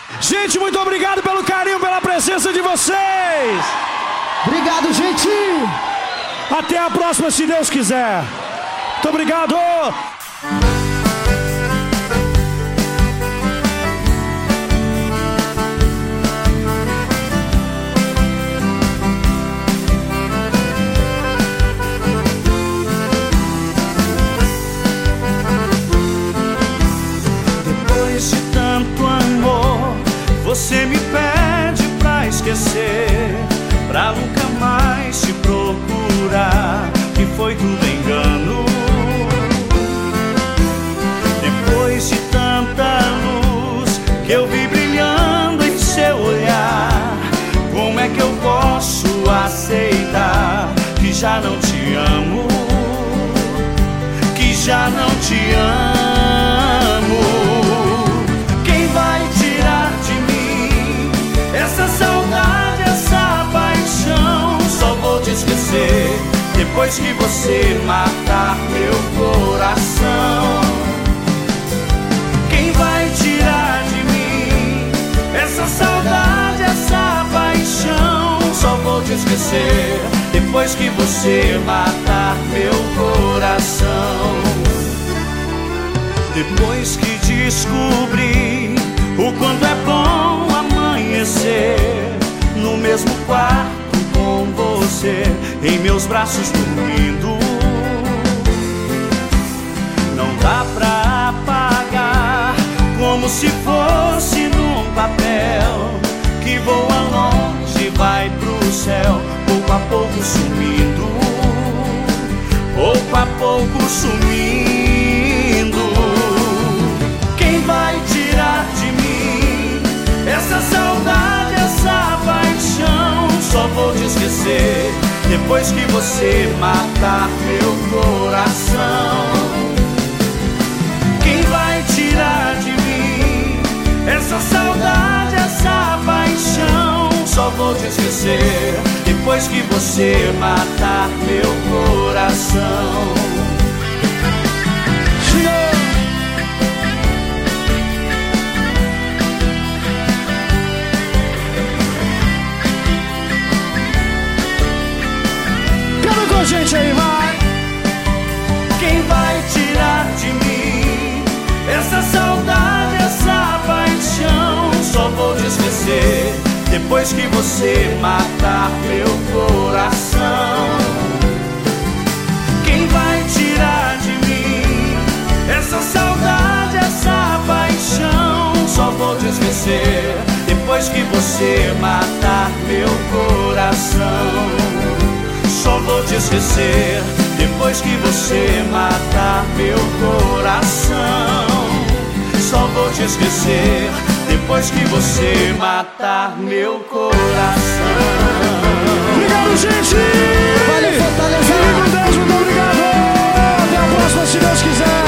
Gente, muito obrigado pelo carinho, pela presença de vocês. Obrigado, gente. Até a próxima, se Deus quiser. Muito obrigado. Depois de tanto amor, você me pede pra esquecer, pra nunca mais te procurar, que foi tudo engano. Depois de tanta luz que eu vi brilhando em seu olhar, como é que eu posso aceitar que já não te amo, que já não te amo? Quem vai tirar de mim essa saudade, essa paixão? Só vou te esquecer depois que você matar meu coração. Quem vai tirar de mim essa saudade, essa paixão? Só vou te esquecer depois que você matar meu coração. Depois que descobri o quanto é bom amanhecer no mesmo quarto com você, em meus braços dormindo, não dá pra apagar, como se fosse num papel que voa longe, vai pro céu, pouco a pouco sumindo, pouco a pouco sumindo. Quem vai tirar de mim essa saudade, essa paixão? Só vou te esquecer depois que você matar meu coração. Quem vai tirar de mim essa saudade, essa paixão? Só vou te esquecer depois que você matar meu coração. Canta com a gente aí, vai. Quem vai tirar de mim essa saudade, essa paixão? Só vou te esquecer depois que você matar meu coração. Quem vai tirar de mim essa saudade, essa paixão? Só vou te esquecer depois que você matar meu coração. Só vou te esquecer depois que você matar meu coração. Só vou te esquecer depois que você matar meu coração. Obrigado, gente! Valeu, Fortaleza! Fique com Deus, muito obrigado! Até a próxima, se Deus quiser!